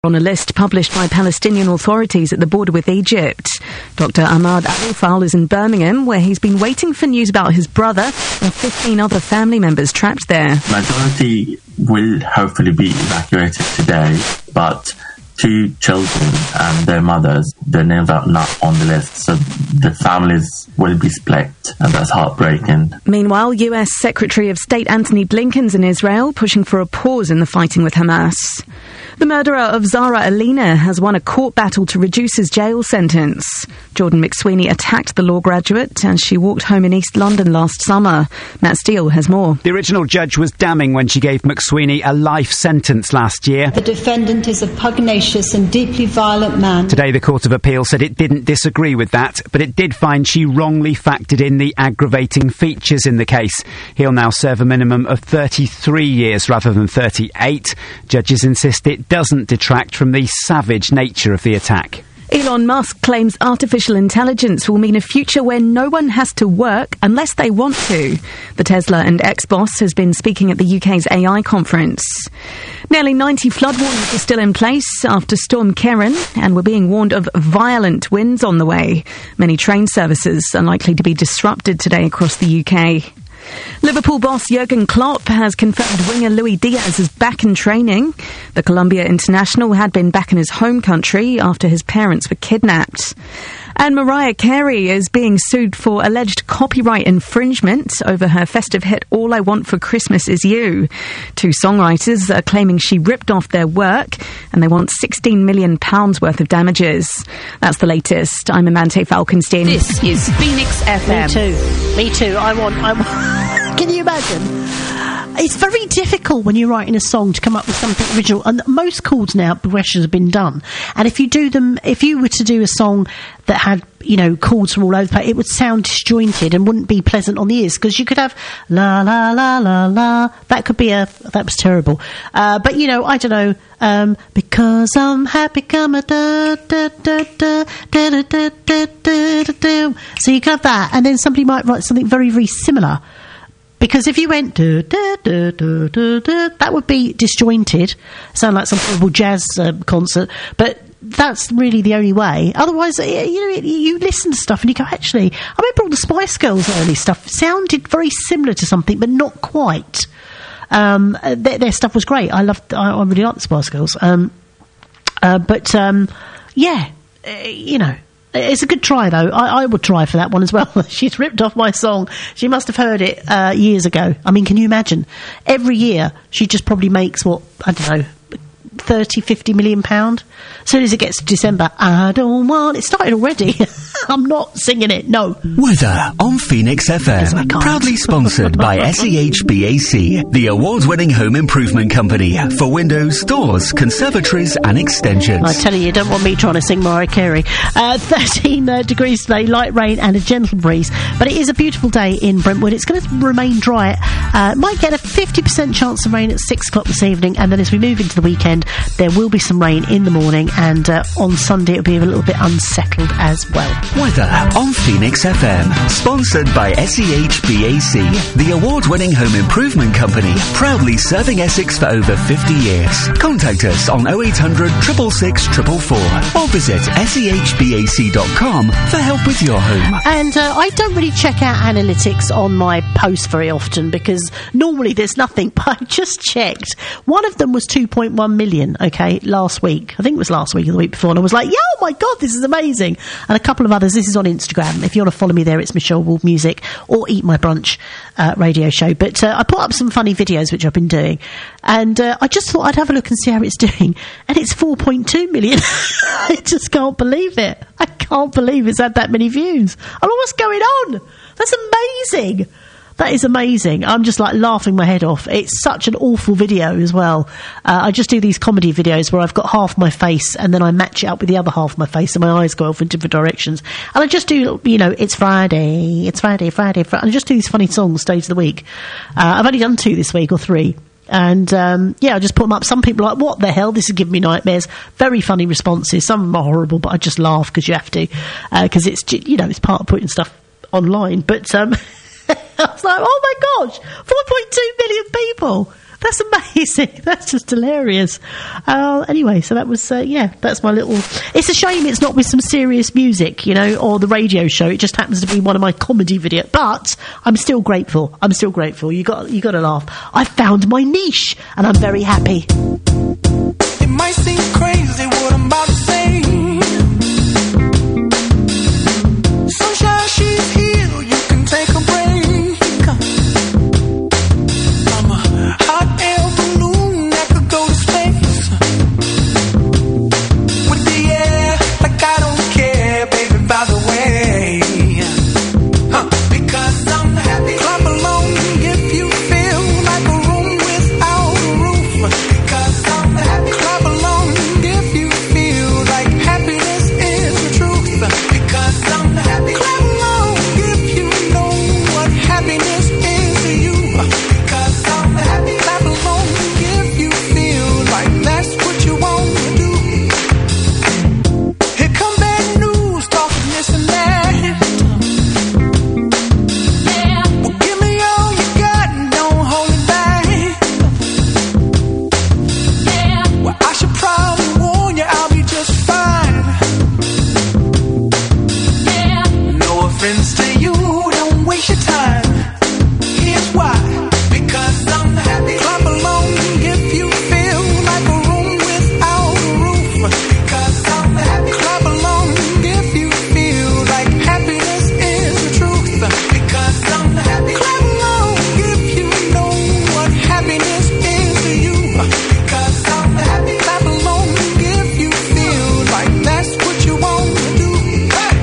on a list published by Palestinian authorities at the border with Egypt. Dr. Ahmad Al-Fal is in Birmingham, where he's been waiting for news about his brother and 15 other family members trapped there. Majority will hopefully be evacuated today, but 2 children and their mothers, their names are not on the list, so the families will be split, and that's heartbreaking. Meanwhile, US Secretary of State Antony Blinken's in Israel, pushing for a pause in the fighting with Hamas. The murderer of Zara Alina has won a court battle to reduce his jail sentence. Jordan McSweeney attacked the law graduate as she walked home in East London last summer. Matt Steele has more. The original judge was damning when she gave McSweeney a life sentence last year. The defendant is a pugnacious and deeply violent man. Today, the Court of Appeal said it didn't disagree with that, but it did find she wrongly factored in the aggravating features in the case. He'll now serve a minimum of 33 years rather than 38. Judges insist it doesn't detract from the savage nature of the attack. Elon Musk claims artificial intelligence will mean a future where no one has to work unless they want to. The Tesla and ex-boss has been speaking at the UK's AI conference. Nearly 90 flood warnings are still in place after Storm Karen, and we're being warned of violent winds on the way. Many train services are likely to be disrupted today across the UK. Liverpool boss Jurgen Klopp has confirmed winger Luis Diaz is back in training. The Colombia international had been back in his home country after his parents were kidnapped. And Mariah Carey is being sued for alleged copyright infringement over her festive hit All I Want for Christmas Is You. 2 songwriters are claiming she ripped off their work, and they want £16 million worth of damages. That's the latest. I'm Amante Falkenstein. This is Phoenix FM. Me too. I want. Can you imagine? It's very difficult when you're writing a song to come up with something original, and most chords now, progressions have been done. And if you were to do a song that had, chords from all over the place, it would sound disjointed and wouldn't be pleasant on the ears, because you could have la la la la la. That was terrible. But I don't know. Because I'm happy, come a da da da da da da da da da da. So you could have that, and then somebody might write something very, very similar. Because if you went that would be disjointed, sound like some horrible jazz concert. But that's really the only way. Otherwise, you listen to stuff and you go, actually, I remember all the Spice Girls' early stuff sounded very similar to something, but not quite. Their stuff was great. I really like the Spice Girls. It's a good try, though. I would try for that one as well. She's ripped off my song. She must have heard it years ago. I mean, can you imagine? Every year, she just probably makes, 30-50 million pound. As soon as it gets to December, I don't want it. Started already. I'm not singing it, no. Weather on Phoenix FM. Proudly sponsored by SEHBAC, the award-winning home improvement company for windows, doors, conservatories and extensions. I tell you don't want me trying to sing Mariah Carey. 13 degrees today, light rain and a gentle breeze. But it is a beautiful day in Brentwood. It's going to remain dry. Might get a 50% chance of rain at 6 o'clock this evening, and then as we move into the weekend, there will be some rain in the morning, and on Sunday it'll be a little bit unsettled as well. Weather on Phoenix FM, sponsored by SEHBAC, the award-winning home improvement company, proudly serving Essex for over 50 years. Contact us on 0800 666 444 or visit sehbac.com for help with your home. And I don't really check out analytics on my posts very often, because normally there's nothing, but I just checked. One of them was 2.1 million, last week. I think it was last week or the week before, and I was like, oh my God, this is amazing. And a couple of others. This is on Instagram. If you want to follow me there, it's Michelle Wolf Music, or Eat My Brunch radio show. But I put up some funny videos, which I've been doing, and I just thought I'd have a look and see how it's doing, and it's 4.2 million. I just can't believe it. I can't believe it's had that many views. I don't know what's going on. That's amazing. That is amazing. I'm just laughing my head off. It's such an awful video as well. I just do these comedy videos where I've got half my face and then I match it up with the other half of my face, and my eyes go off in different directions. And I just do, it's Friday. And I just do these funny songs days of the week. I've only done 2 this week, or 3. And, I just put them up. Some people are like, what the hell? This is giving me nightmares. Very funny responses. Some of them are horrible, but I just laugh because you have to. Because it's, it's part of putting stuff online. But, I was like, oh my gosh, 4.2 million people. That's amazing. That's just hilarious. Anyway, so that was, that's my little... It's a shame it's not with some serious music, you know, or the radio show. It just happens to be one of my comedy videos. But I'm still grateful. You got to laugh. I found my niche, and I'm very happy. It might seem crazy what I'm about to say. Sunshine, she's here. You can take a break. I'm a hot air balloon that could go to space with the air, like I don't care, baby. By the way, because I'm happy. Clap along if you feel like a room without a roof. Because I'm happy. Clap along if you feel like happiness is the truth. Because I'm happy. Clap along if you know what happiness is to you. Because I'm happy. Clap along if you feel like that's what you want to do. Here come bad news, talking this and that. Well, give me all you got and don't hold it back. Well, I should probably warn you, I'll be just fine. No offense to you, don't waste your time. Here's why. Because I'm happy. Clap along if you feel like a room without a roof. Because I'm happy. Clap along if you feel like happiness is the truth. Because I'm happy. Clap along if you know what happiness is to you. Because I'm happy. Clap along if you feel like that's what you want to do. Hey,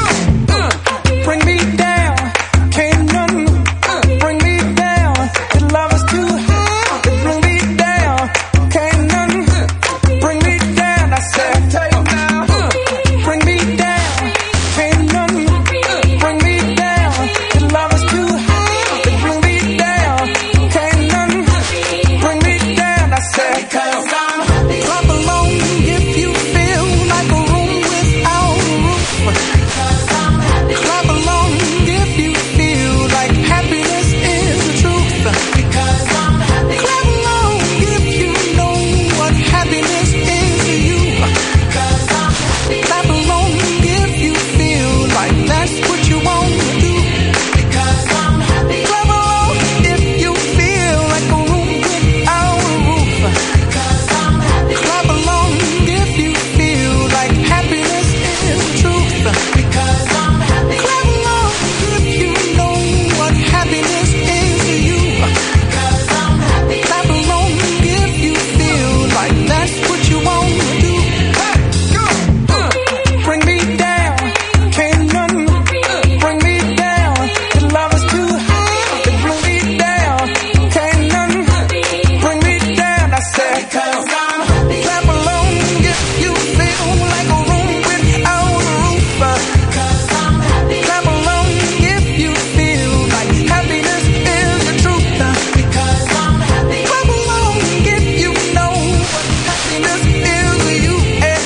go. Bring me down, can't none bring me down. The love is too high. Bring me down, can't none bring me down. I said, tell you now. Bring me down, can't none bring me down. The love is too high. Bring me down, can't none bring me down. I said, because I'm happy. Clap along if you feel like a room without a roof. Because I'm happy. Clap along if you feel like happiness is the truth. Because I'm happy. Clap along if you know what happiness is to you. Because I'm happy. Clap along if you feel like that's what you want to do. Because I'm happy. Clap along if you feel like a room without a roof. Because I'm happy. Clap along if you feel like happiness is the truth. Because I'm happy. Clap along if you know what happiness is to you. Because I'm happy. Clap along if you feel like that's what you want to do. Hey, go. Bring me down, can't none bring me down. The love is too high. Bring me down, can't none bring me down. I said, because I'm happy. Clap along if you feel like a room without a roof. Because I'm happy. Clap along if you feel like happiness is the truth. Because I'm happy. Clap along if you know what happiness is to you.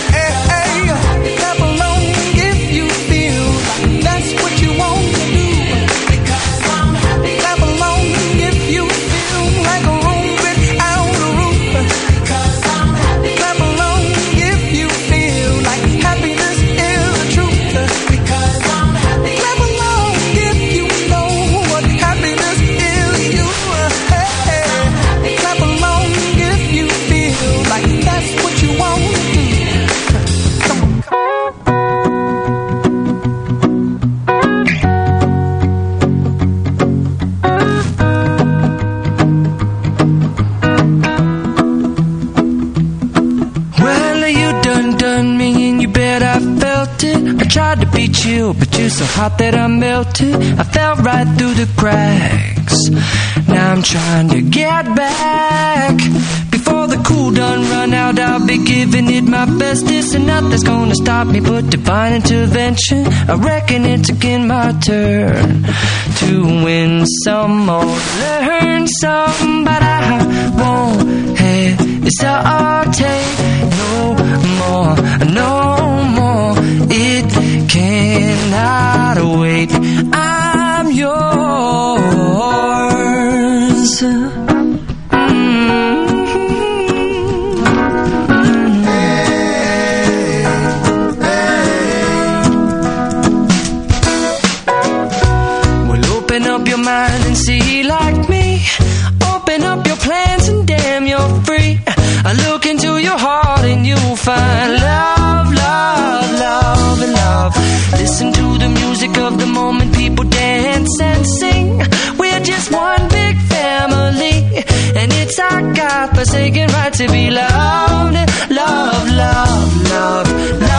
Clap along if you feel like that's what you want to do. Because I'm happy. Clap along if you feel like a room without a roof. Because I'm happy. Clap along if you feel like happiness is the truth. Because I'm happy. Clap along if you know what happiness is to you. Clap along if you feel like that's what you want to do. Come on. Well, you done me and you bet I felt it. I tried to beat you, but you're so hot that I melted. I fell right through the cracks. Now I'm trying to get back. Before the cool done run out, I'll be giving it my best. This and nothing's gonna stop me but divine intervention. I reckon it's again my turn to win some or learn some, but I won't hesitate no more, no more. It cannot wait. I'm yours. find love, love, love, and love. Listen to the music of the moment, people dance and sing. We're just one big family, and it's our God-forsaken right to be loved. Love, love, love,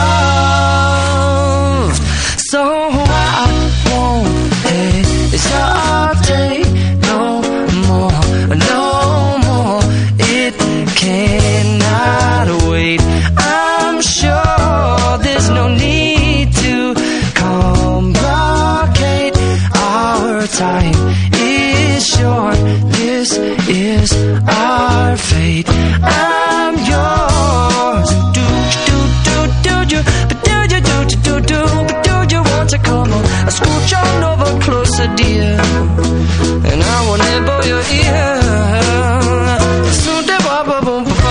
love. So I won't hesitate no more, no more. It cannot wait. I'm sure there's no need to complicate. Our time is short. This is our fate. I'm yours. Do you? But do you want to come on? Scooch on over closer, dear, and I will nibble your ear. So boom, boom, boom, boom.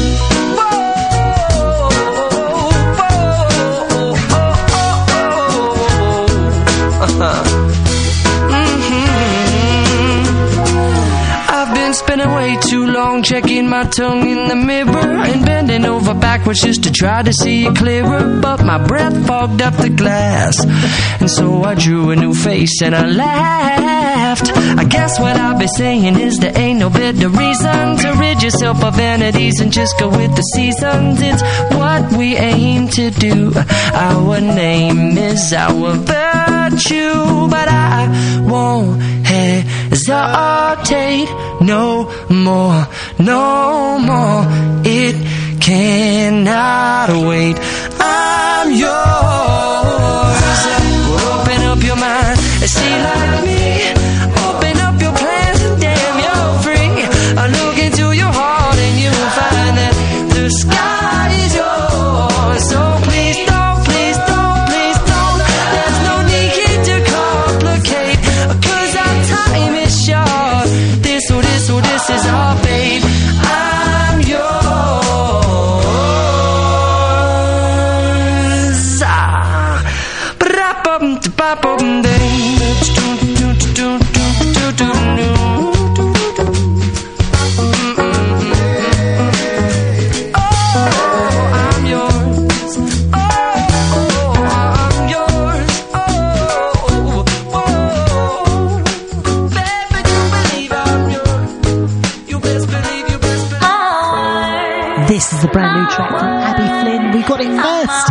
I've been spending way too long checking my tongue in the mirror and bending over backwards just to try to see it clearer, but my breath fogged up the glass, and so I drew a new face and I laughed. I guess what I'll be saying is there ain't no better reason to rid yourself of vanities and just go with the seasons. It's what we aim to do. Our name is our virtue, but I won't hesitate no more, no more. It cannot wait. I'm yours. Open up your mind and see like me. Open up your plans and damn, you're free. I look into your heart and you'll find that the sky is yours. So please don't, please don't, please don't. There's no need to complicate, 'cause our time is short. This is our fate. I'm yours. This is a brand new track from Abby Flynn. We got it first.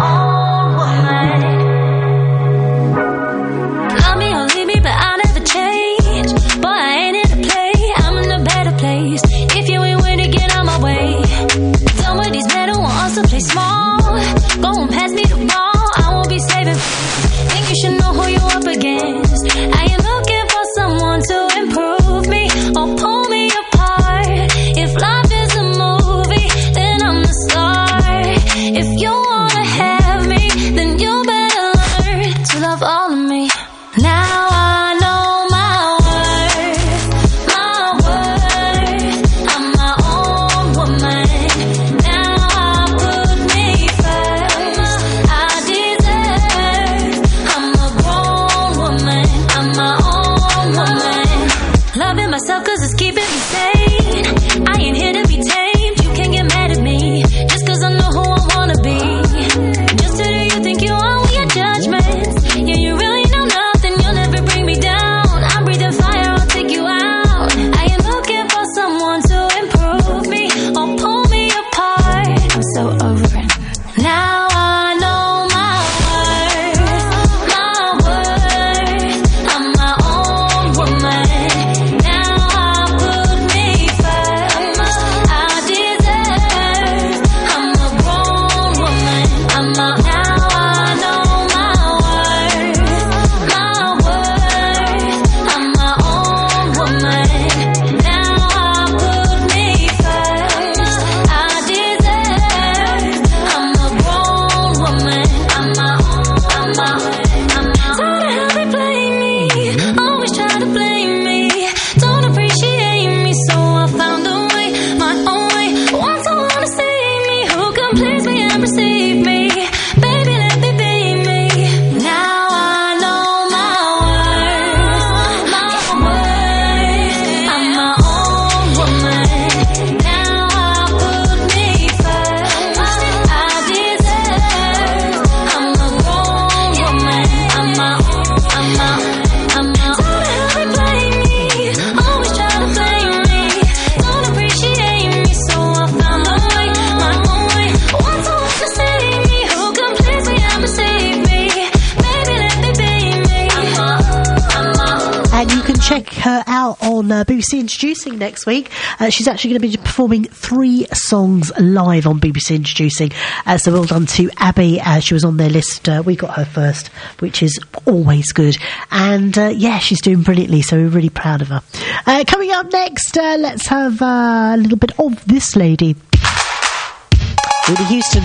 Love me or leave me, but I'll never change. Boy, I ain't in a play, I'm in a better place. If you ain't with it, get out my way. Done with these men who want us to play small. Go and pass me the ball, I won't be saving. Think you should know who you're up against. I ain't looking for someone to improve me or pull me apart. If life is a movie, then I'm the star. If you wanna have me, then you better learn to love all of me. Now I know my worth, I'm my own woman. Now I put me first, I deserve. I'm a grown woman, I'm my own woman. check her out on BBC Introducing next week. She's actually going to be performing 3 songs live on BBC Introducing. So well done to Abby. She was on their list. We got her first, which is always good. And she's doing brilliantly, so we're really proud of her. Coming up next, let's have a little bit of this lady, Whitney Houston.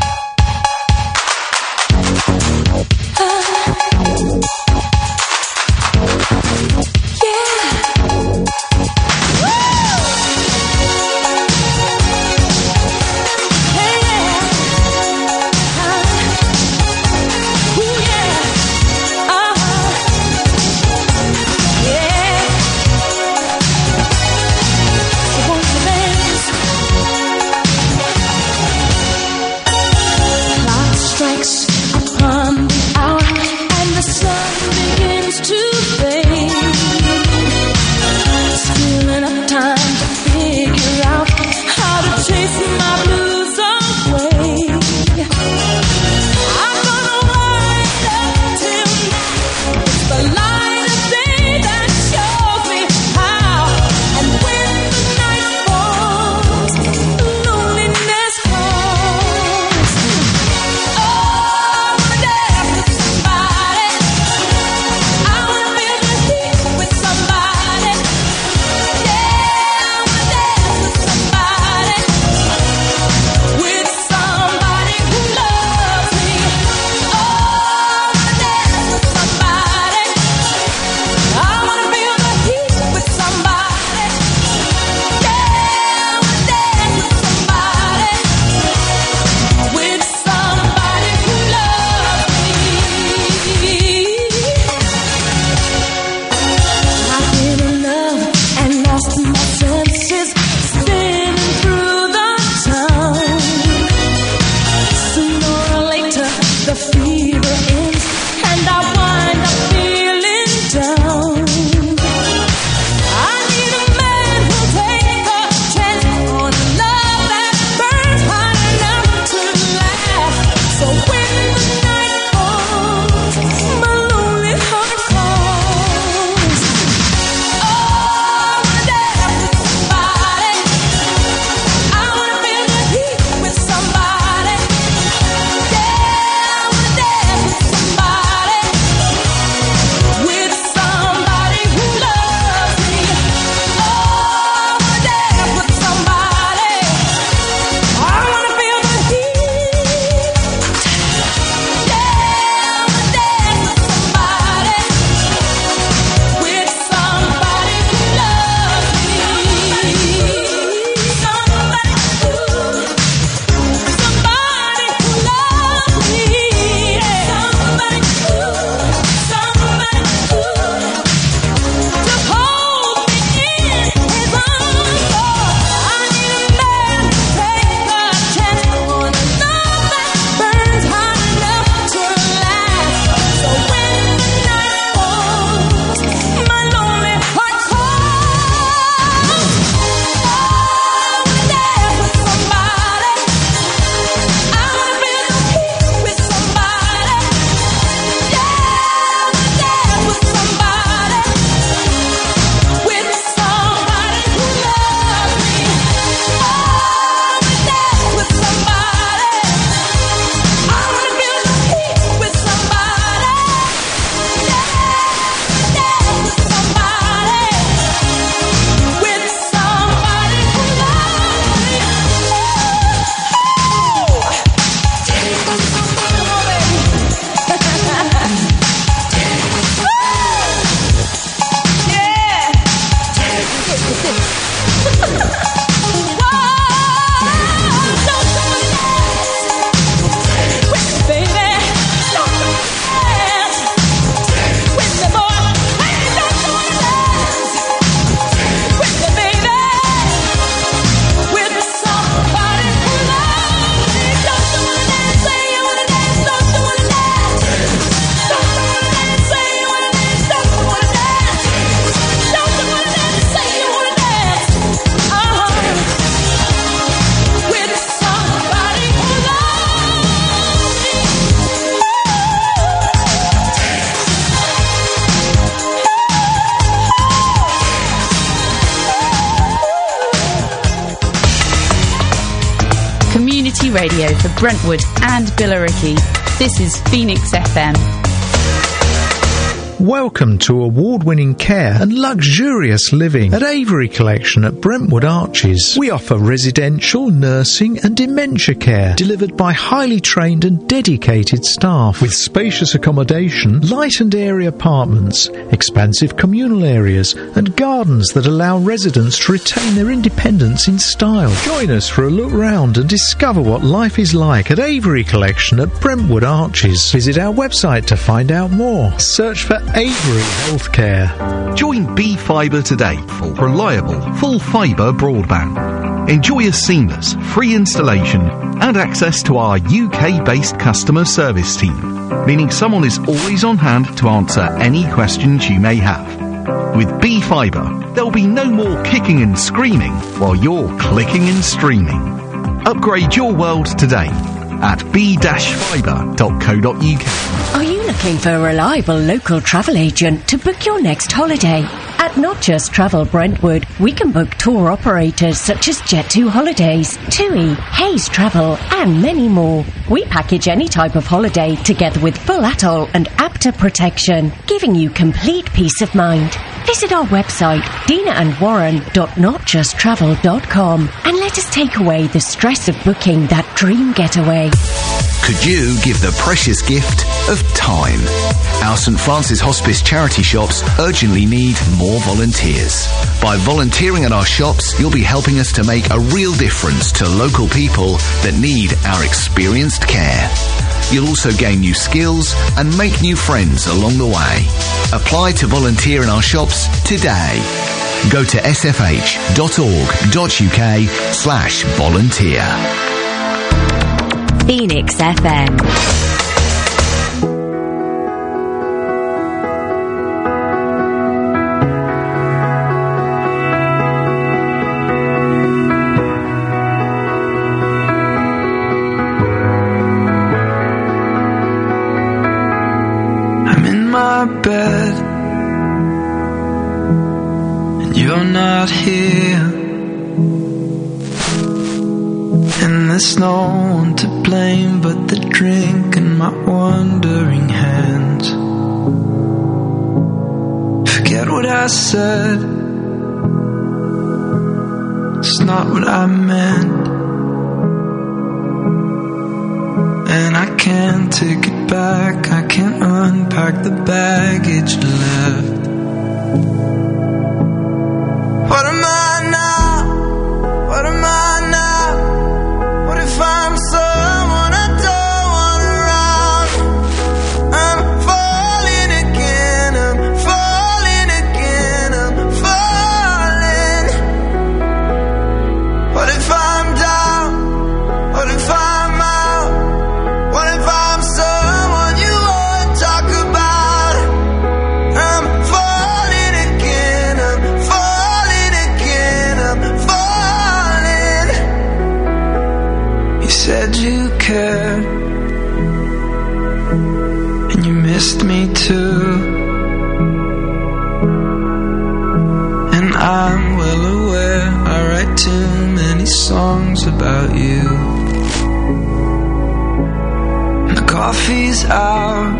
radio for Brentwood and Billericay. This is Phoenix FM. Welcome to award-winning care and luxurious living at Avery Collection at Brentwood Arches. We offer residential, nursing and dementia care delivered by highly trained and dedicated staff with spacious accommodation, light and airy apartments, expansive communal areas and gardens that allow residents to retain their independence in style. Join us for a look round and discover what life is like at Avery Collection at Brentwood Arches. Visit our website to find out more. Search for Avery Healthcare. Join B-Fibre today for reliable, full fibre broadband. Enjoy a seamless, free installation and access to our UK-based customer service team, meaning someone is always on hand to answer any questions you may have. With B-Fibre, there'll be no more kicking and screaming while you're clicking and streaming. Upgrade your world today at b-fibre.co.uk. Are you looking for a reliable local travel agent to book your next holiday? At Not Just Travel Brentwood, we can book tour operators such as Jet2 Holidays, TUI, Hayes Travel, and many more. We package any type of holiday together with full atoll and APTA protection, giving you complete peace of mind. Visit our website, dinaandwarren.notjusttravel.com, and let us take away the stress of booking that dream getaway. Could you give the precious gift of time? Our St Francis Hospice charity shops urgently need more volunteers. By volunteering at our shops, you'll be helping us to make a real difference to local people that need our experienced care. You'll also gain new skills and make new friends along the way. Apply to volunteer in our shops today. Go to sfh.org.uk/volunteer. Phoenix FM. I'm in my bed and you're not here. And there's no one to blame but the drink and my wandering hands. Forget what I said, it's not what I meant. And I can't take it back, I can't unpack the baggage left. What am I now? What am I now? What if I'm someone I don't want around? I'm falling again, I'm falling again, I'm falling. What if I'm down? What if I'm out? What if I'm someone you won't talk about? I'm falling again, I'm falling again, I'm falling. You said you cared, and you missed me too. And I'm well aware I write too many songs about you. The coffee's out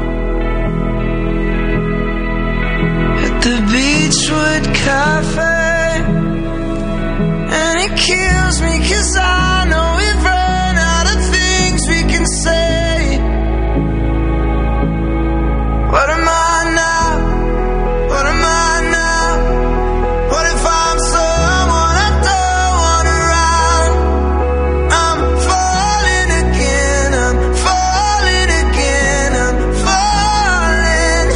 at the Beechwood Cafe, and it kills me 'cause I know we've run out of things we can say. What am I now? What am I now? What if I'm someone I don't want around? I'm falling again, I'm falling again, I'm falling.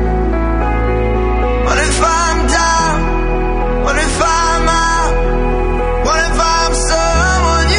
What if I'm down? What if I'm out? What if I'm someone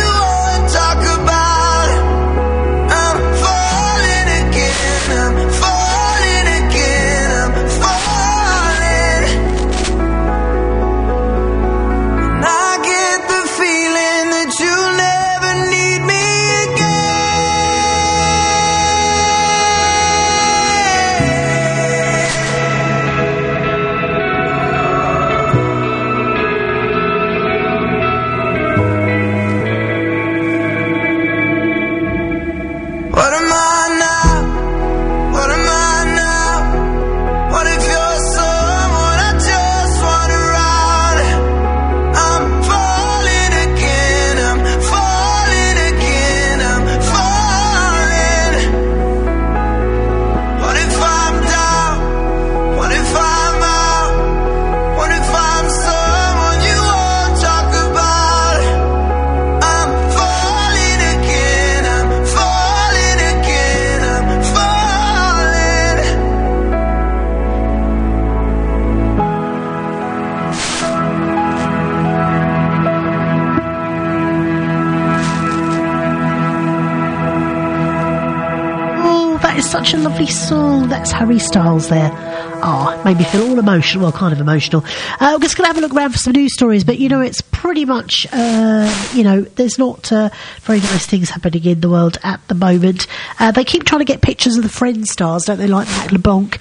That is such a lovely song. That's Harry Styles there. Oh, made me feel all emotional. Well, kind of emotional. I'm just going to have a look around for some news stories, but, you know, it's pretty much, you know, there's not very nice things happening in the world at the moment. They keep trying to get pictures of the Friends stars, don't they, like Matt LeBlanc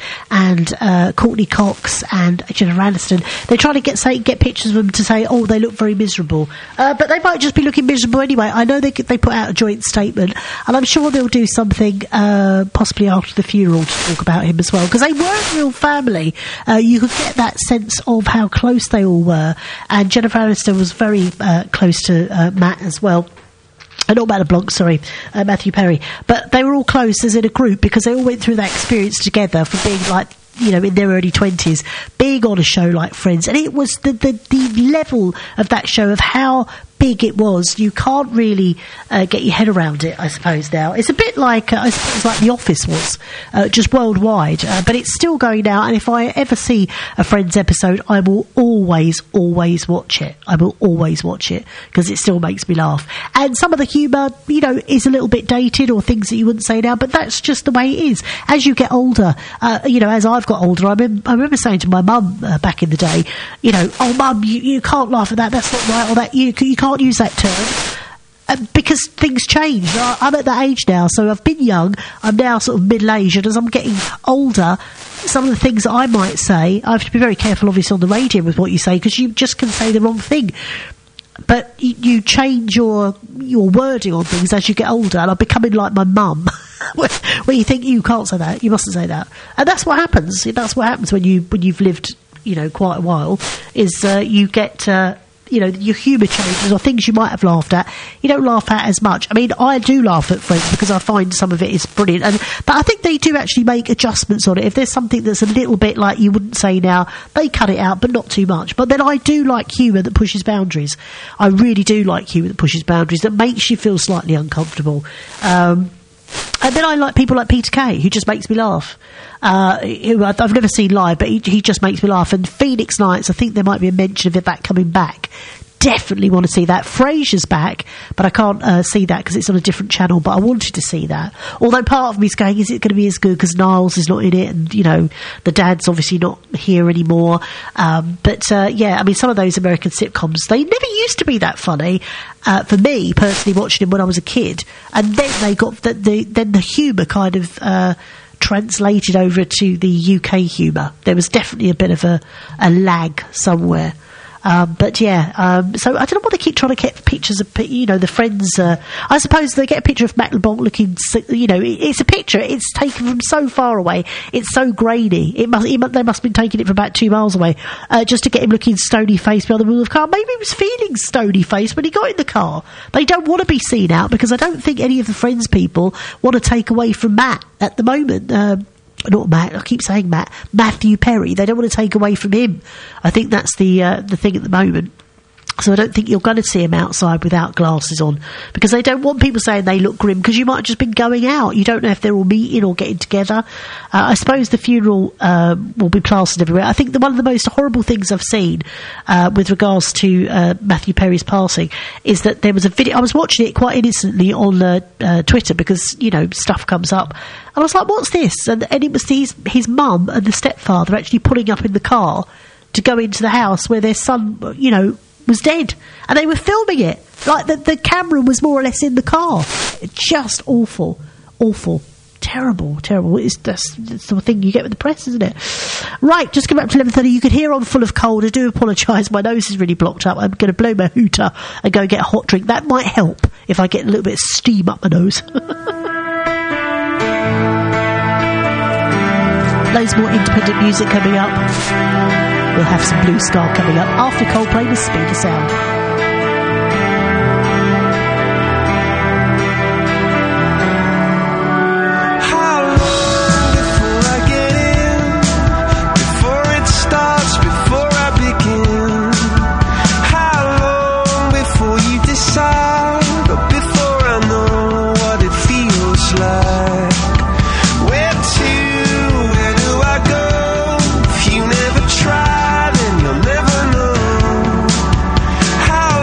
and Courtney Cox and Jennifer Aniston. They're trying to get pictures of them to say, oh, they look very miserable. But they might just be looking miserable anyway. I know they put out a joint statement, and I'm sure they'll do something possibly after the funeral to talk about him as well, because they weren't real family. You could get that sense of how close they all were, and Jennifer Aniston was very close to Matt as well. Not Matt LeBlanc, sorry, Matthew Perry. But they were all close as in a group because they all went through that experience together from being like, you know, in their early 20s, being on a show like Friends. And it was the level of that show, of how big it was. You can't really get your head around it, I suppose, now. It's a bit like, I suppose, like The Office was, just worldwide. But it's still going now, and if I ever see a Friends episode, I will always watch it. I will always watch it, because it still makes me laugh. And some of the humour, you know, is a little bit dated, or things that you wouldn't say now, but that's just the way it is. As you get older, you know, as I've got older, I remember saying to my mum back in the day, you know, oh, Mum, you can't laugh at that, that's not right, or that, you can't use that term, because things change. I'm at that age now, so I've been young, I'm now sort of middle-aged, and as I'm getting older, some of the things that I might say, I have to be very careful, obviously, on the radio with what you say, because you just can say the wrong thing. But you change your wording on things as you get older, and I'm becoming like my mum, where you think, you can't say that, you mustn't say that. And that's what happens. That's what happens when you've lived, you know, quite a while, is you get... you know, your humour changes, or things you might have laughed at, you don't laugh at as much. I mean, I do laugh at Friends because I find some of it is brilliant, but I think they do actually make adjustments on it. If there's something that's a little bit like you wouldn't say now, they cut it out, but not too much. But then I do like humour that pushes boundaries. I really do like humour that pushes boundaries, that makes you feel slightly uncomfortable. And then I like people like Peter Kay, who just makes me laugh. Who I've never seen live, but he just makes me laugh. And Phoenix Nights, I think there might be a mention of that coming back. Definitely want to see that. Frasier's back, but I can't see that because it's on a different channel, but I wanted to see that. Although part of me is going, is it going to be as good, because Niles is not in it, and, you know, the dad's obviously not here anymore. But yeah, I mean, some of those American sitcoms, they never used to be that funny. For me, personally, watching them when I was a kid, and then they got then the humour kind of translated over to the UK humour. There was definitely a bit of a lag somewhere. But yeah, so I don't know why they keep trying to get pictures of, you know, the Friends. I suppose they get a picture of Matt LeBlanc looking, you know, it's a picture, it's taken from so far away, it's so grainy. They must have been taking it from about 2 miles away, just to get him looking stony-faced behind the wheel of the car. Maybe he was feeling stony-faced when he got in the car. They don't want to be seen out, because I don't think any of the Friends people want to take away from Matt at the moment. Not Matt, I keep saying Matt, Matthew Perry. They don't want to take away from him. I think that's the thing at the moment. So I don't think you're going to see him outside without glasses on, because they don't want people saying they look grim, because you might have just been going out. You don't know if they're all meeting or getting together. I suppose the funeral will be plastered everywhere. I think one of the most horrible things I've seen with regards to Matthew Perry's passing is that there was a video. I was watching it quite innocently on Twitter, because, you know, stuff comes up. And I was like, what's this? And it was his mum and the stepfather actually pulling up in the car to go into the house where their son, you know, was dead, and they were filming it. Like, the camera was more or less in the car. Just awful, terrible. It's the sort of thing you get with the press, isn't it? Right, just come up to 11:30. You could hear I'm full of cold. I do apologise. My nose is really blocked up. I'm going to blow my hooter and go get a hot drink. That might help if I get a little bit of steam up my nose. Loads more independent music coming up. We'll have some Blue Scar coming up after Coldplay with Speed of Sound. How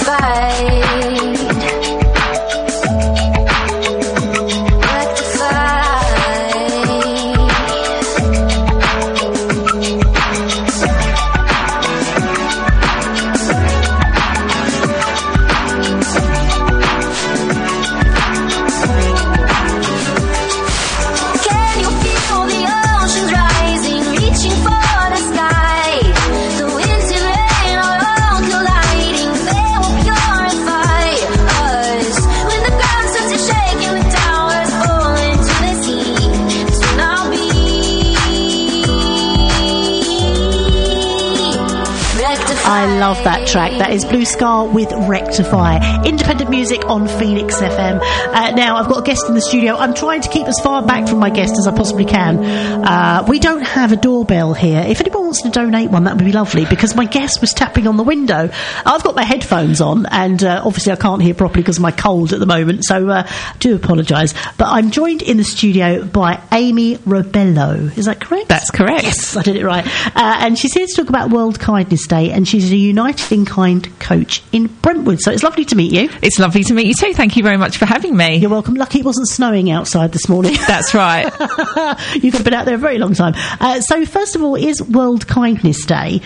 I love that track. That is Blue Scar with Rectify. Independent music on Phoenix FM. Now, I've got a guest in the studio. I'm trying to keep as far back from my guest as I possibly can. We don't have a doorbell here. If anyone wants to donate one, that would be lovely, because my guest was tapping on the window. I've got my headphones on, and obviously I can't hear properly because of my cold at the moment, so I do apologise. But I'm joined in the studio by Amy Robello. Is that correct? That's correct. Yes, I did it right. And she's here to talk about World Kindness Day, and she's a United in Kind coach in Brentwood. So it's lovely to meet you. It's lovely to meet you too. Thank you very much for having me. You're welcome. Lucky it wasn't snowing outside this morning. That's right. You've been out there a very long time. So first of all, is World Kindness Day.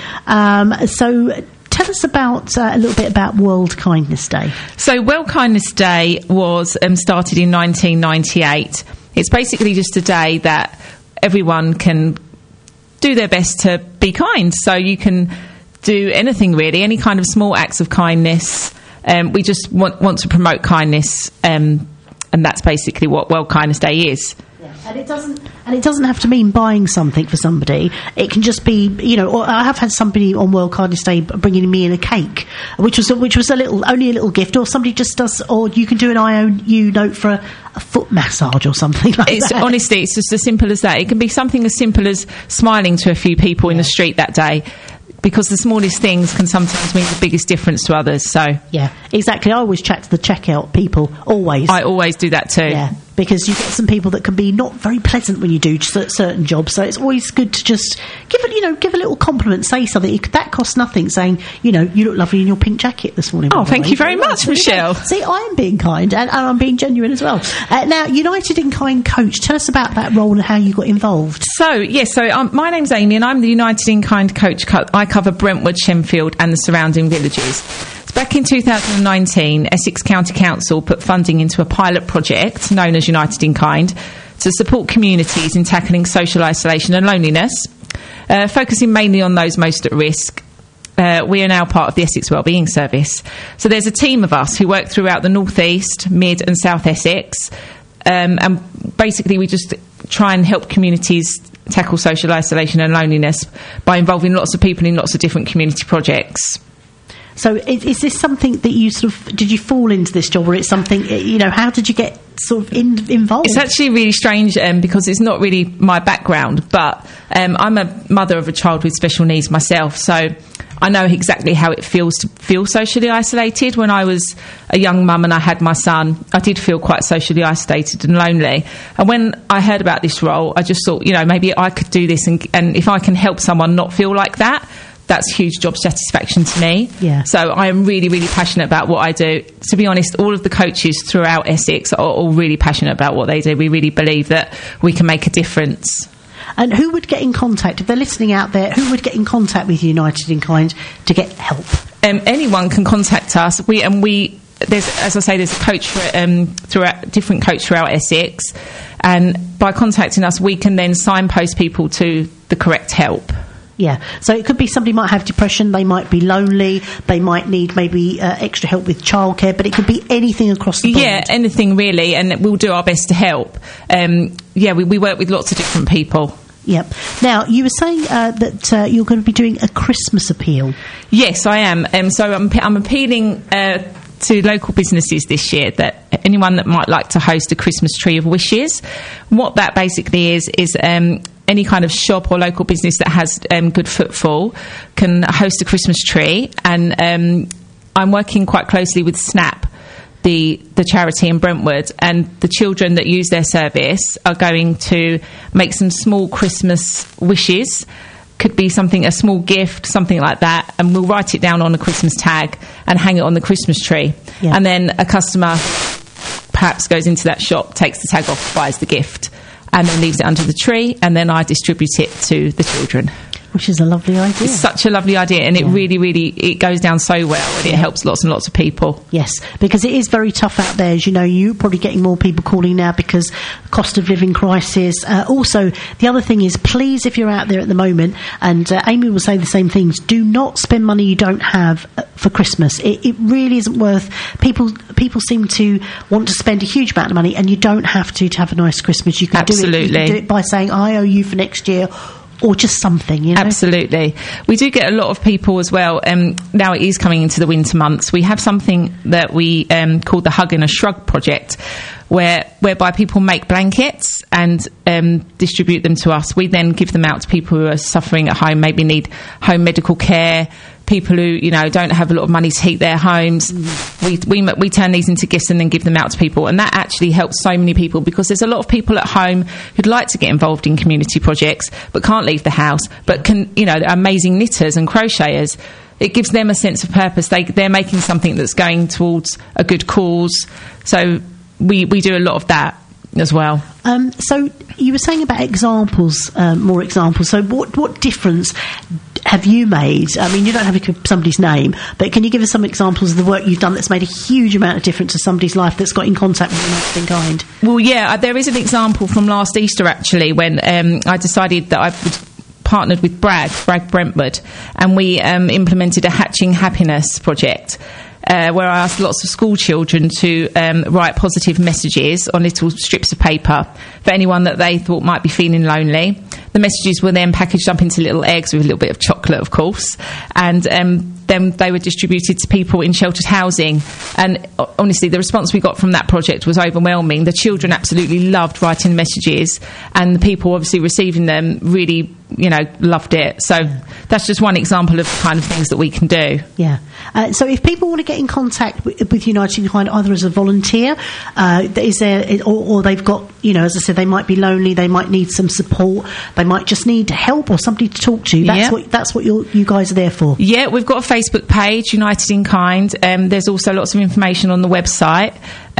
So tell us about a little bit about World Kindness Day. So World Kindness Day was started in 1998. It's basically just a day that everyone can do their best to be kind. So you can do anything really, any kind of small acts of kindness. We just want to promote kindness, and that's basically what World Kindness Day is. And it doesn't have to mean buying something for somebody. It can just be, or I have had somebody on World Kindness Day bringing me in a cake, which was only a little gift, or somebody just does, or you can do an I owe you note for a foot massage or something like that. Honestly, it's just as simple as that. It can be something as simple as smiling to a few people in the street that day, because the smallest things can sometimes mean the biggest difference to others. So yeah, exactly. I always chat to the checkout people. Always. I always do that too. Yeah, because you get some people that can be not very pleasant when you do certain jobs. So it's always good to just give a little compliment, say something. That costs nothing. Saying, you look lovely in your pink jacket this morning. Oh, thank you very much, Michelle. See, I am being kind and I'm being genuine as well. Now, United in Kind coach. Tell us about that role and how you got involved. So my name's Amy and I'm the United in Kind coach. I cover Brentwood, Shenfield and the surrounding villages. Back in 2019, Essex County Council put funding into a pilot project known as United in Kind to support communities in tackling social isolation and loneliness, focusing mainly on those most at risk. We are now part of the Essex Wellbeing Service. So there's a team of us who work throughout the North East, Mid and South Essex, and basically we just try and help communities tackle social isolation and loneliness by involving lots of people in lots of different community projects. So is this something that you did you fall into this job, or it's something, how did you get sort of involved? It's actually really strange because it's not really my background, but I'm a mother of a child with special needs myself, so I know exactly how it feels to feel socially isolated. When I was a young mum and I had my son, I did feel quite socially isolated and lonely. And when I heard about this role, I just thought, maybe I could do this, and if I can help someone not feel like that, that's huge job satisfaction to me. Yeah. So I am really, really passionate about what I do. To be honest, all of the coaches throughout Essex are all really passionate about what they do. We really believe that we can make a difference. And who would get in contact, if they're listening out there, who would get in contact with United in Kind to get help? Anyone can contact us. There's, as I say, there's a coach different coach throughout Essex, and by contacting us, we can then signpost people to the correct help. Yeah, so it could be somebody might have depression, they might be lonely, they might need maybe extra help with childcare, but it could be anything across the board. Yeah, anything really, and we'll do our best to help. We work with lots of different people. Yep. Now, you were saying that you're going to be doing a Christmas appeal. Yes, I am. So I'm appealing to local businesses this year, that anyone that might like to host a Christmas tree of wishes. What that basically is any kind of shop or local business that has good footfall can host a Christmas tree, and I'm working quite closely with Snap, the charity in Brentwood, and the children that use their service are going to make some small Christmas wishes could be something, a small gift, something like that, and we'll write it down on a Christmas tag and hang it on the Christmas tree. Yeah. And then a customer perhaps goes into that shop, takes the tag off, buys the gift, and then leaves it under the tree, and then I distribute it to the children. Which is a lovely idea. It's such a lovely idea, and it really, it goes down so well, and it helps lots and lots of people. Yes, because it is very tough out there. As you know, you're probably getting more people calling now because cost of living crisis. Also, the other thing is, please, if you're out there at the moment, and Amy will say the same things, do not spend money you don't have for Christmas. It really isn't worth. People seem to want to spend a huge amount of money, and you don't have to have a nice Christmas. You can Absolutely. You can do it by saying, I owe you for next year. Or just something, you know? Absolutely. We do get a lot of people as well. Now it is coming into the winter months. We have something that we call the Hug and a Shrug project, whereby people make blankets and distribute them to us. We then give them out to people who are suffering at home, maybe need home medical care, people who, don't have a lot of money to heat their homes. We turn these into gifts and then give them out to people, and that actually helps so many people, because there's a lot of people at home who'd like to get involved in community projects but can't leave the house, but can, they're amazing knitters and crocheters. It gives them a sense of purpose. They're making something that's going towards a good cause. So we do a lot of that as well. So you were saying about examples, more examples. So what difference have you made? I mean, you don't have to give somebody's name, but can you give us some examples of the work you've done that's made a huge amount of difference to somebody's life that's got in contact with United in Kind? Well, yeah, there is an example from last Easter, actually, when I decided that I would partnered with Bragg Brentwood, and we implemented a Hatching Happiness project. Where I asked lots of school children to write positive messages on little strips of paper for anyone that they thought might be feeling lonely. The messages were then packaged up into little eggs with a little bit of chocolate, of course, and then they were distributed to people in sheltered housing. And honestly, the response we got from that project was overwhelming. The children absolutely loved writing messages, and the people obviously receiving them really, loved it. So that's just one example of the kind of things that we can do. Yeah. So if people want to get in contact with United in Kind, either as a volunteer, is there, or they've got, as I said, they might be lonely, they might need some support, they might just need help or somebody to talk to. That's what you guys are there for. Yeah, we've got a Facebook page, United in Kind. There's also lots of information on the website,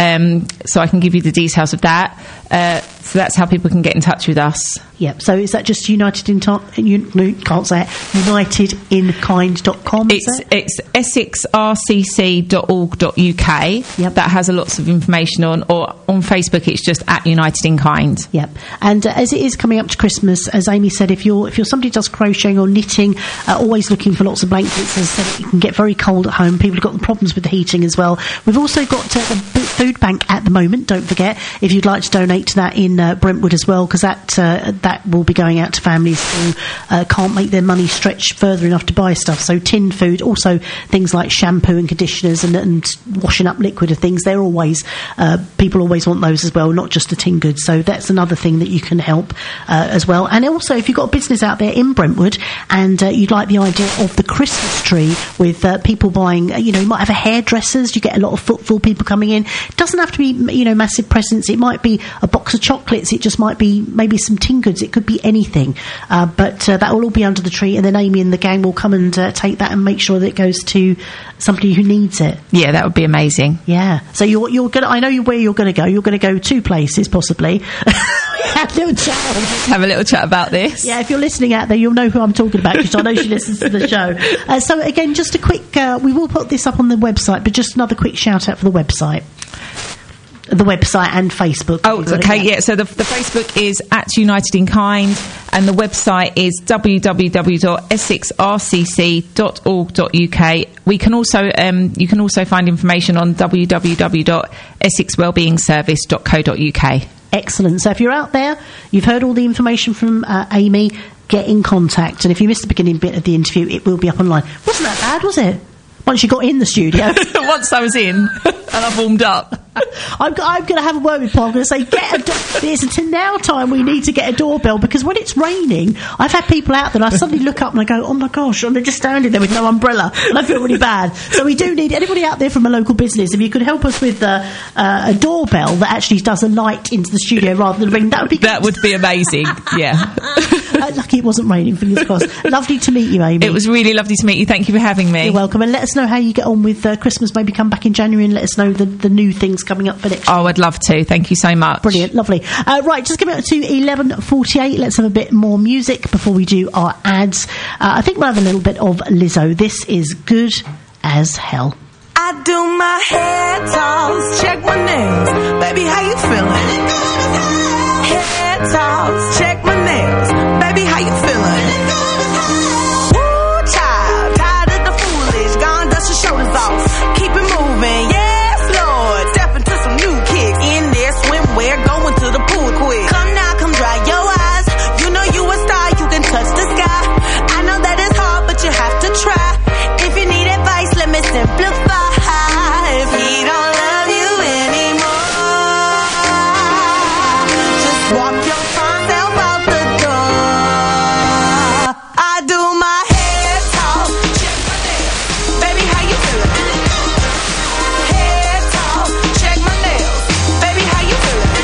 so I can give you the details of that. So that's how people can get in touch with us. Yep. So is that just unitedinkind.com? It's essexrcc.org.uk. Yep. That has lots of information on, or on Facebook it's just at United in Kind. Yep. And as it is coming up to Christmas, as Amy said, if you're somebody who does crocheting or knitting, always looking for lots of blankets, as I said, it can get very cold at home. People have got problems with the heating as well. We've also got the food bank at the moment. Don't forget, if you'd like to donate to that in Brentwood as well, because that will be going out to families who can't make their money stretch further enough to buy stuff. So tinned food, also things like shampoo and conditioners and washing up liquid and things. They're always people always want those as well, not just the tin goods. So that's another thing that you can help as well. And also, if you've got a business out there in Brentwood and you'd like the idea of the Christmas tree with people buying, you might have a hairdressers. You get a lot of footfall, people coming in. It doesn't have to be massive presents. It might be a box of chocolates. It just might be maybe some tin goods. It could be anything. But that will all be under the tree, and then Amy and the gang will come and take that and make sure that it goes to somebody who needs it. Yeah, that would be amazing. Yeah. So you're gonna. I know where you're going to go. You're going to go 2 places possibly. Have a little chat about this. Yeah, if you're listening out there, you'll know who I'm talking about, because I know she listens to the show. So again, just a quick. We will put this up on the website, but just another quick shout out for the website. The website and Facebook. Oh, okay, yeah. So the Facebook is at United in Kind, and the wellbeing is www.essexrcc.org.uk. We can also you can also find information on www.essexwellbeingservice.co.uk. Excellent. So if you're out there, you've heard all the information from Amy, get in contact. And if you missed the beginning bit of the interview, it will be up online. Wasn't that bad, was it? Once you got in the studio. Once I was in and I warmed up. I'm going to have a word with Paul. I'm going to say, it's now time we need to get a doorbell, because when it's raining, I've had people out there and I suddenly look up and I go, oh my gosh, and they're just standing there with no umbrella, and I feel really bad. So we do need anybody out there from a local business, if you could help us with a doorbell that actually does a light into the studio rather than ring, that would be good. That would be amazing, yeah. Lucky it wasn't raining, fingers crossed. Lovely to meet you, Amy. It was really lovely to meet you. Thank you for having me. You're welcome. And let us know how you get on with Christmas. Maybe come back in January and let us know the new things coming up for next year. Oh, I'd love to. Thank you so much. Brilliant. Lovely. Right, just coming up to 11:48. Let's have a bit more music before we do our ads. I think we'll have a little bit of Lizzo. This is Good as Hell. I do my hair toss, check my nails. Baby, how you feeling? Hair toss, check my nails. Baby, how you feeling? Woo, child, tired of the foolish. Gone, dust your shoulders off. Keep it moving, yes, Lord. Step into some new kicks. In there, swimwear, going to the pool quick. Come now, come dry your eyes. You know you a star, you can touch the sky. I know that it's hard, but you have to try. If you need advice, let me simplify. If he don't love you anymore, just walk your fine self out the door. I do my hair talk, check my nails. Baby, how you feeling? Hair talk, check my nails. Baby, how you feeling?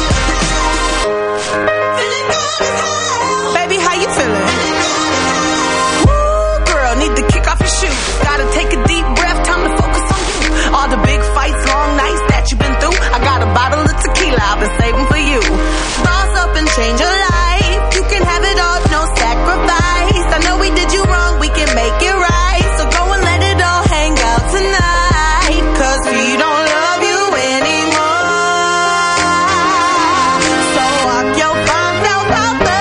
Feeling good as hell. Baby, how you feeling? Woo, girl, need to kick off your shoes. Gotta take a deep breath, time to focus on you. All the big fights, long nights that you've been through. I got a bottle of tequila I've been saving for you. Boss up and change your life. You can have it all, no sacrifice. I know we did you wrong, we can make it right. So go and let it all hang out tonight. Cause we don't love you anymore. So walk your fine self out the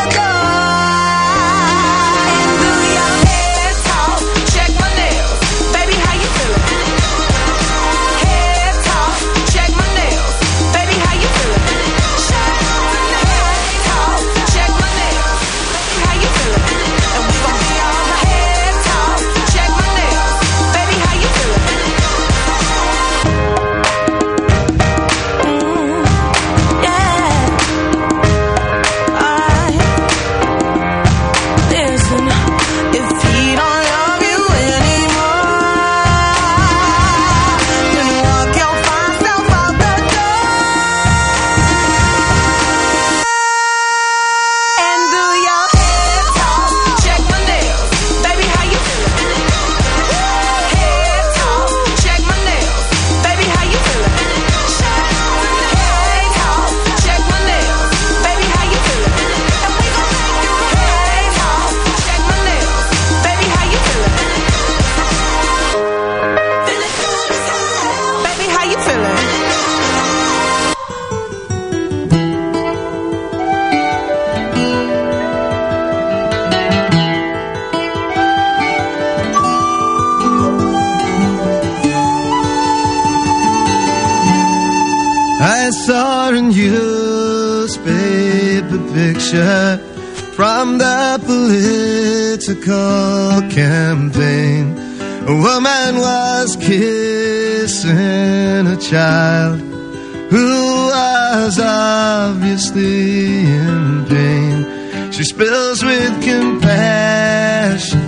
door. And do your hair talk, check my nails. Baby, how you feeling? Hair talk, check my nails. Baby, how you feeling? Hair talk, check my nails. Baby, how you feeling? And we gon' be all the hair talk, check my nails. Baby, how you feeling? Listen, if he don't love you anymore, then walk your fine self out the door. And do your hair talk, check my nails. Baby, how you feeling? Hair talk, check my nails. Baby, how you feeling? Hair talk, check my nails. Baby, how you feeling? And we gon' make you hair talk, check my nails. Baby, how you feeling? Feeling good as hell. Baby, how you feeling? I saw a newspaper picture from the political campaign. A woman was kissing a child who was obviously in pain. She spills with compassion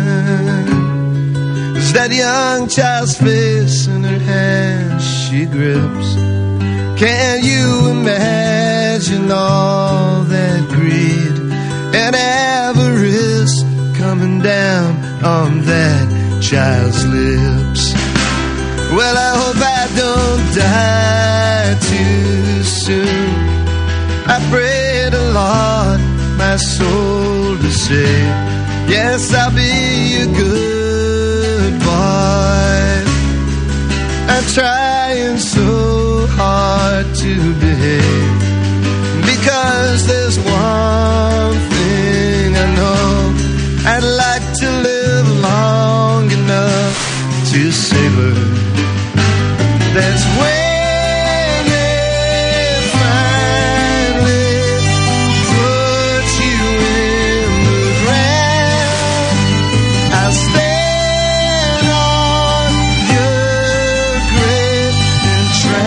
as that young child's face in her hand she grips. Can you imagine all that greed and avarice coming down on that child's lips? Well, I hope I don't die too soon. I pray the Lord my soul to save. Yes, I'll be a good boy. I'm trying so hard to behave, because there's one thing I know: I'd like to live long enough to savor. That's when it finally puts you in the ground. I'll stand on your grave and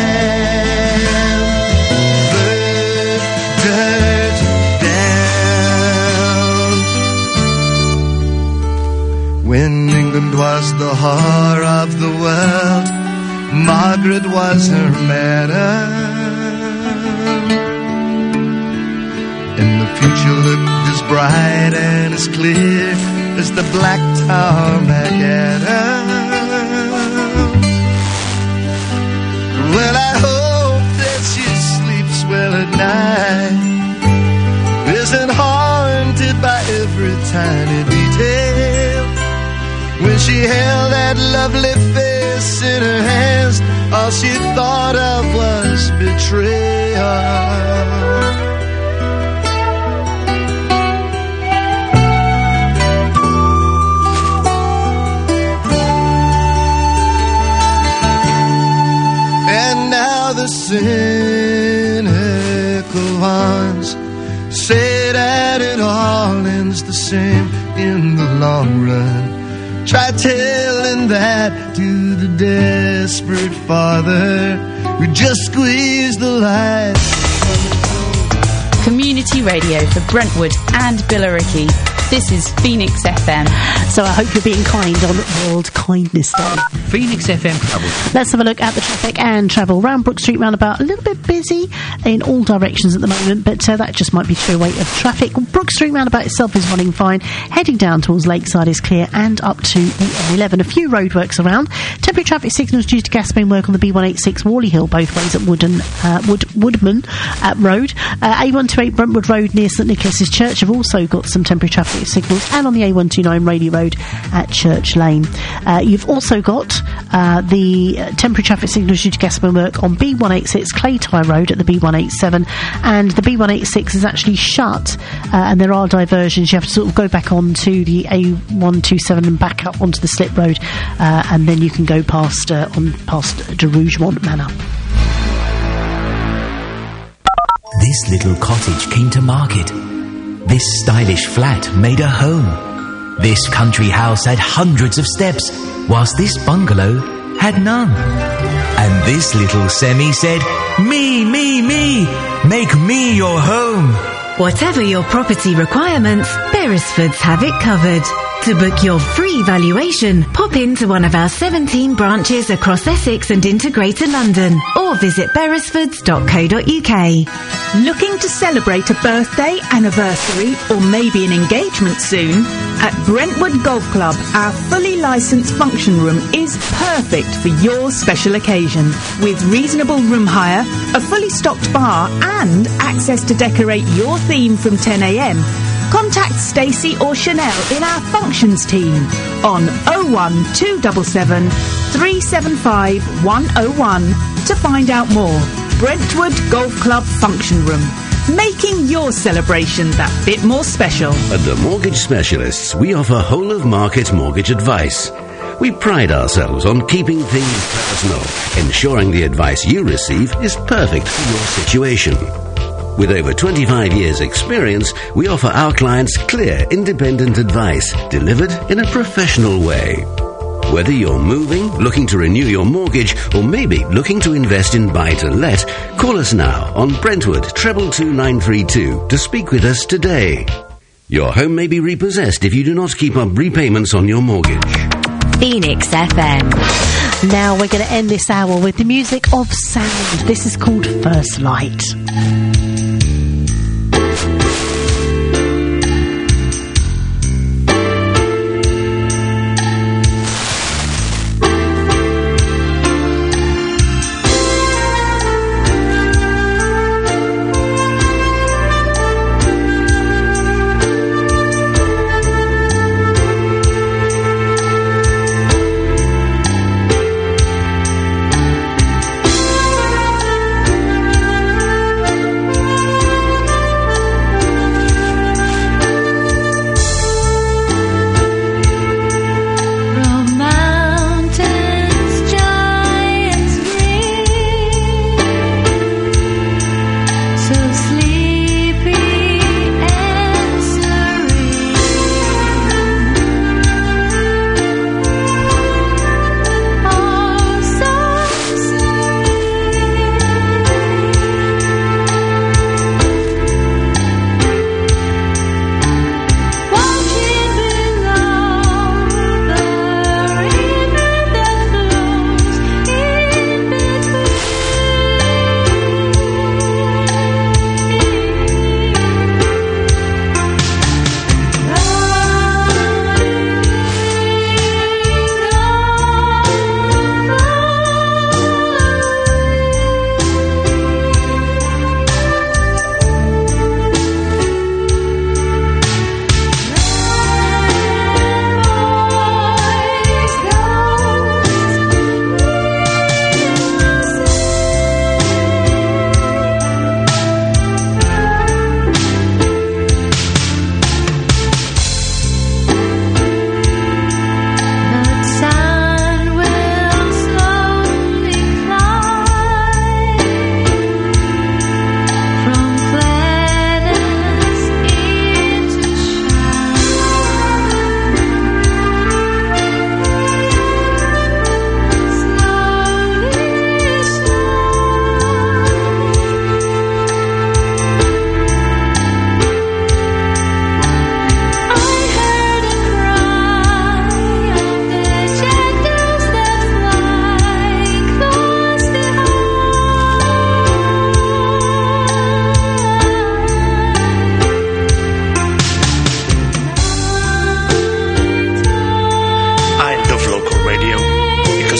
trample the dirt down. When England was the whore of the world, Margaret was her madam, and the future looked as bright and as clear as the black tarmac Adam. Well, I hope that she sleeps well at night, isn't haunted by every tiny detail. When she held that lovely face in her hands, all she thought of was betrayal. The cynical ones say that it all ends the same in the long run. Try telling that to the desperate father who just squeezed the life. Community radio for Brentwood and Billericay. This is Phoenix FM. So I hope you're being kind on World Kindness Day. Phoenix FM travel. Let's have a look at the traffic and travel. Round Brook Street roundabout, a little bit busy in all directions at the moment, but that just might be through weight of traffic. Brook Street roundabout itself is running fine. Heading down towards Lakeside is clear and up to the M11. A few roadworks around. Temporary traffic signals due to gas main work on the B186 Worley Hill both ways at Woodman Road. A128 Brentwood Road near St Nicholas's Church have also got some temporary traffic signals, and on the A129 Raleigh Road at Church Lane. You've also got the temporary traffic signals due to gas main work on B186 Claytye Road at the B187, and the B186 is actually shut, and there are diversions. You have to sort of go back onto the A127 and back up onto the slip road, and then you can go past de Rougemont Manor. This little cottage came to market. This stylish flat made a home. This country house had hundreds of steps, whilst this bungalow had none. And this little semi said, "Me, me, me, make me your home." Whatever your property requirements, Beresfords have it covered. To book your free valuation, pop into one of our 17 branches across Essex and into Greater London, or visit beresfords.co.uk. Looking to celebrate a birthday, anniversary, or maybe an engagement soon? At Brentwood Golf Club, our fully licensed function room is perfect for your special occasion. With reasonable room hire, a fully stocked bar, and access to decorate your theme from 10 a.m, contact Stacey or Chanel in our functions team on 01277 375 101 to find out more. Brentwood Golf Club Function Room, making your celebration that bit more special. At the Mortgage Specialists, we offer whole-of-market mortgage advice. We pride ourselves on keeping things personal, ensuring the advice you receive is perfect for your situation. With over 25 years' experience, we offer our clients clear, independent advice delivered in a professional way. Whether you're moving, looking to renew your mortgage, or maybe looking to invest in buy-to-let, call us now on Brentwood 222 to speak with us today. Your home may be repossessed if you do not keep up repayments on your mortgage. Phoenix FM. Now we're going to end this hour with the music of sound. This is called First Light.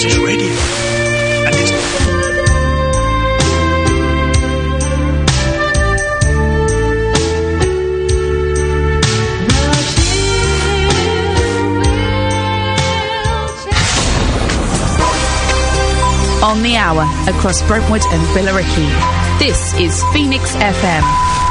This is radio. And it's... On the hour across Brentwood and Billericay. This is Phoenix FM.